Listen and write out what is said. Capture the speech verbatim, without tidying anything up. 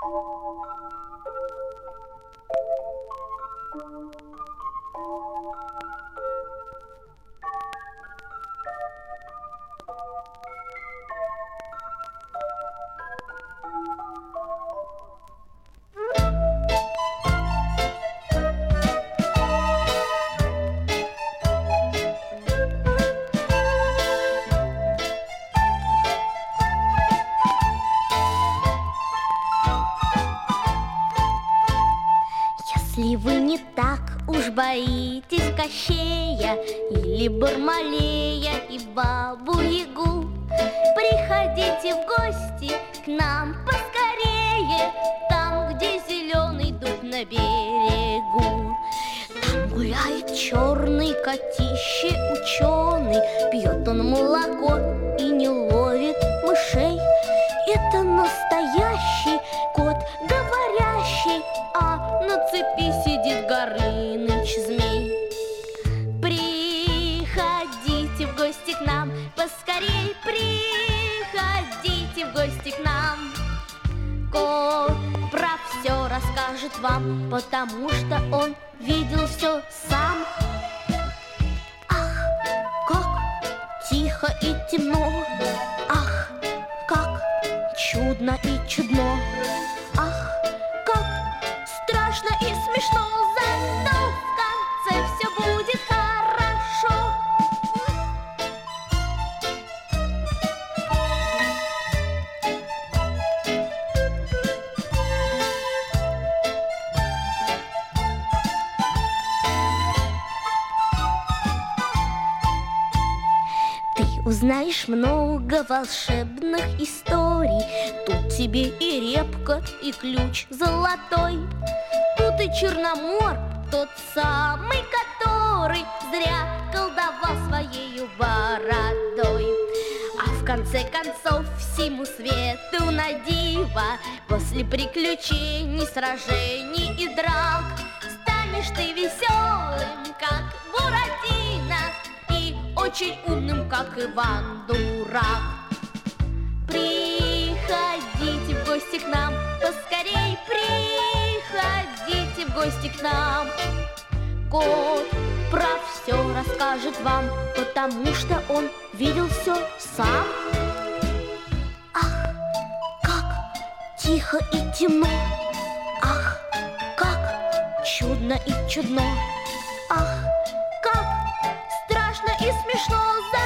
Если вы не так уж боитесь Кощея или Бармалея и Бабу-Ягу, приходите в гости к нам поскорее, там, где зеленый дуб на берегу. Там гуляет черный котище ученый, пьет он молоко и не ловит мышей. Это настоящий кот говорящий, а на цепи сидит Горыныч змей. Приходите в гости к нам, поскорей приходите в гости к нам. Кот про все расскажет вам, потому что он видел все сам. Ах, как тихо и темно, ах, как чудно и чудно, ах, как страшно и смешно, зато в конце все будет хорошо. Ты узнаешь много волшебных историй, тут тебе и репка, и ключ золотой. Тут и Черномор, тот самый, который зря колдовал своею бородой. А в конце концов всему свету на диво, после приключений, сражений и драк, станешь ты веселым, как Буратино, и очень умным, как Иван Дурак. Приходите в гости к нам, поскорей приходите в гости к нам. Кот про все расскажет вам, потому что он видел все сам. Ах, как тихо и темно, ах, как чудно и чудно, ах, как страшно и смешно.